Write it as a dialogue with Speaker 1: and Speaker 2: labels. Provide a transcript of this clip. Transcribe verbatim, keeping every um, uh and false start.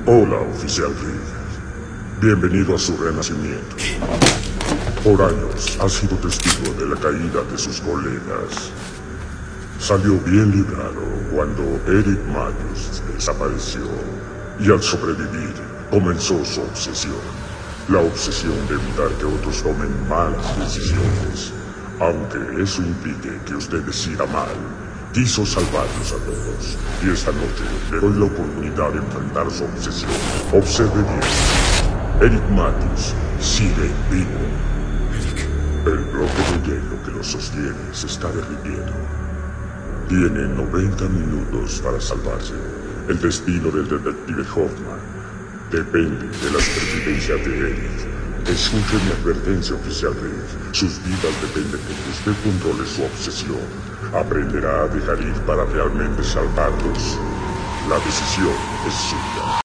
Speaker 1: Hola, oficial Reed. Bienvenido a su renacimiento. Por años ha sido testigo de la caída de sus colegas. Salió bien librado cuando Eric Matthews desapareció. Y al sobrevivir, comenzó su obsesión. La obsesión de evitar que otros tomen malas decisiones. Aunque eso implique que usted decida mal, quiso salvarlos a todos. Y esta noche le doy la oportunidad de enfrentar su obsesión. Observe bien. Eric Matthews sigue vivo. El bloque de hielo que lo sostiene se está derritiendo. Tiene noventa minutos para salvarse. El destino del detective Hoffman depende de la supervivencia de Eric. Escuche mi advertencia, oficial Reed. Sus vidas dependen de que usted controle su obsesión. ¿Aprenderá a dejar ir para realmente salvarlos? La decisión es suya.